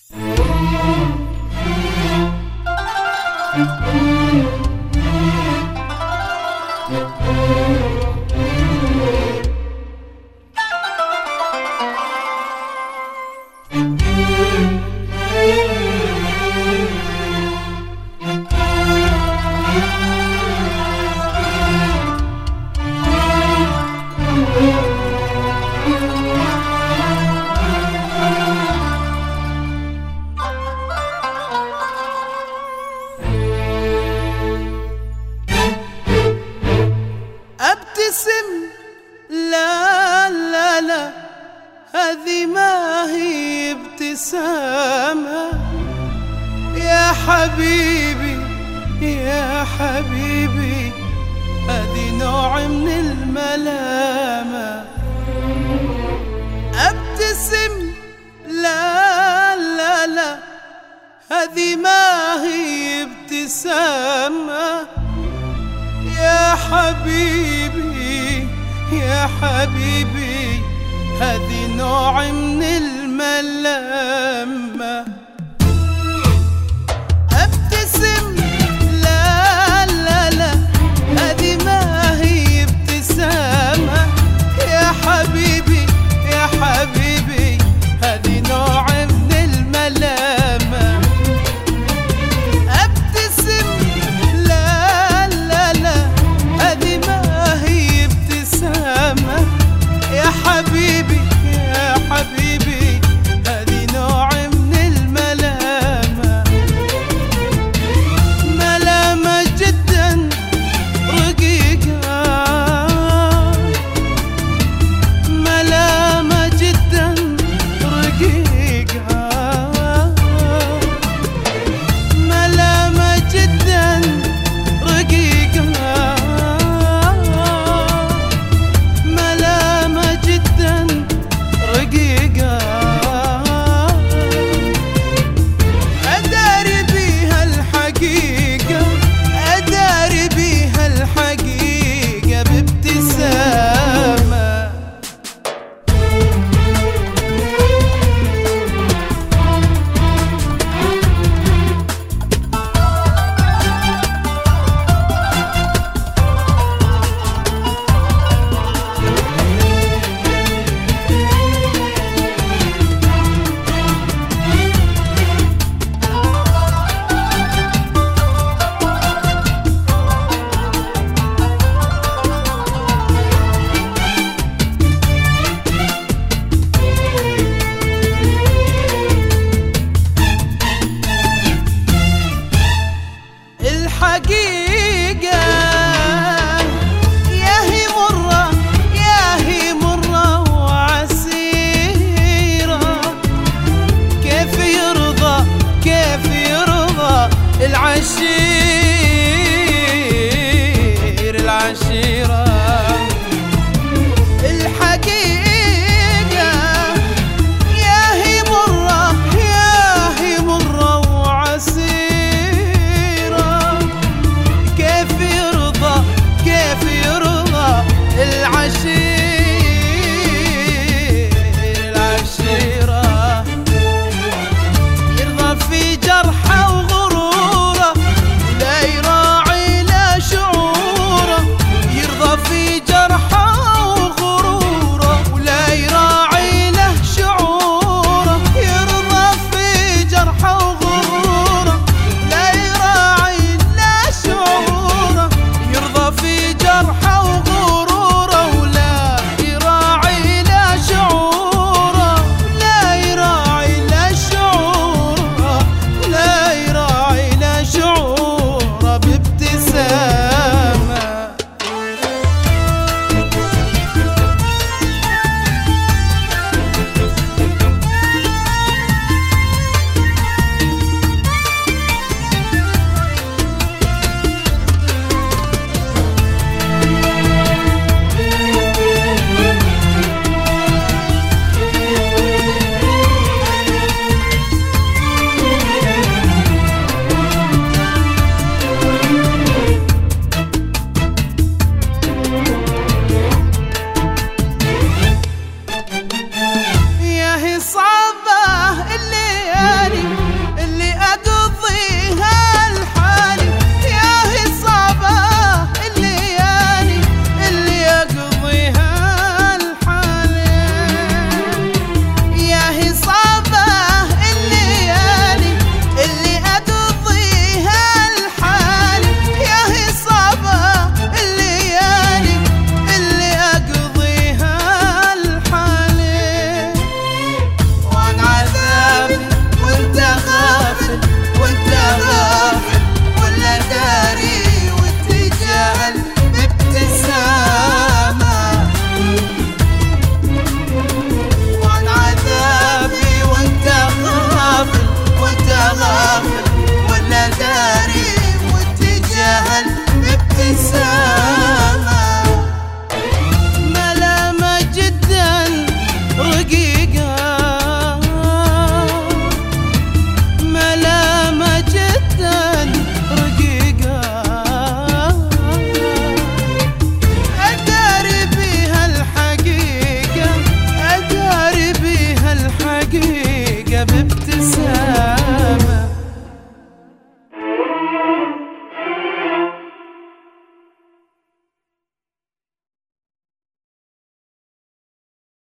ابتسم، لا لا لا، هذه ما هي ابتسامة يا حبيبي يا حبيبي، هذه نوع من الملامة. ابتسم، لا لا لا، هذه ما هي ابتسامة يا حبيبي يا حبيبي، هذه نوع من الملامة. ابتسم، لا لا لا، هذه ما هي ابتسامة يا حبيبي يا حبيبي، هذه نوع من الملامة. ابتسم، لا لا لا، هذه ما هي ابتسامة يا حبيبي يا حبيبي، هذه نوع من الملامة. ملامة جدا رقيقة، ملامة جدا رقيقة، ملامة جدا رقيقة، ملامة جدا رقيقة. أداري بيها الحقيقة، أداري بيها الحقيقة بابتسامة. الحقيقة يا هي مرة، يا هي مرة وعسيرة، كيف يرضى كيف يرضى العشير